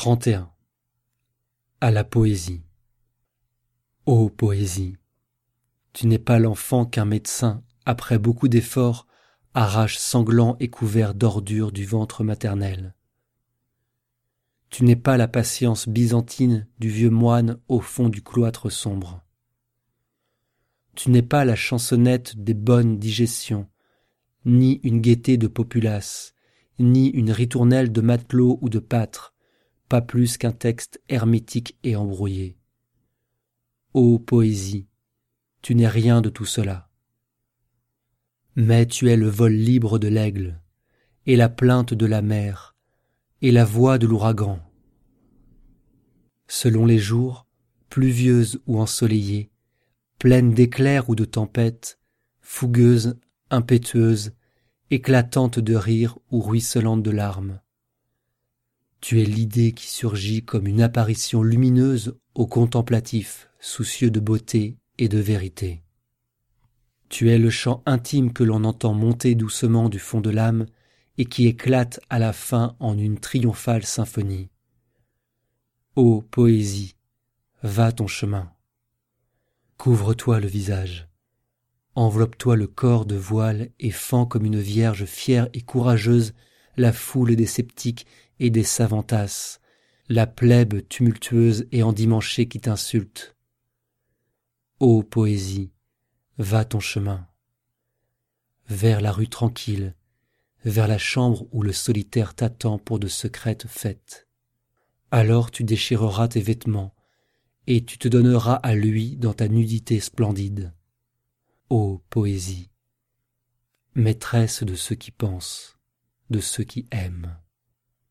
31. À la poésie. Ô poésie, tu n'es pas l'enfant qu'un médecin, après beaucoup d'efforts, arrache sanglant et couvert d'ordures du ventre maternel. Tu n'es pas la patience byzantine du vieux moine au fond du cloître sombre. Tu n'es pas la chansonnette des bonnes digestions, ni une gaieté de populace, ni une ritournelle de matelot ou de pâtre, pas plus qu'un texte hermétique et embrouillé. Ô poésie, tu n'es rien de tout cela. Mais tu es le vol libre de l'aigle, et la plainte de la mer, et la voix de l'ouragan. Selon les jours, pluvieuse ou ensoleillée, pleine d'éclairs ou de tempêtes, fougueuse, impétueuse, éclatante de rire ou ruisselante de larmes. Tu es l'idée qui surgit comme une apparition lumineuse au contemplatif, soucieux de beauté et de vérité. Tu es le chant intime que l'on entend monter doucement du fond de l'âme et qui éclate à la fin en une triomphale symphonie. Ô poésie, va ton chemin. Couvre-toi le visage, enveloppe-toi le corps de voile et fends comme une vierge fière et courageuse la foule des sceptiques et des savantasses, la plèbe tumultueuse et endimanchée qui t'insulte. Ô poésie, va ton chemin, vers la rue tranquille, vers la chambre où le solitaire t'attend pour de secrètes fêtes. Alors tu déchireras tes vêtements, et tu te donneras à lui dans ta nudité splendide. Ô poésie, maîtresse de ceux qui pensent, de ceux qui aiment.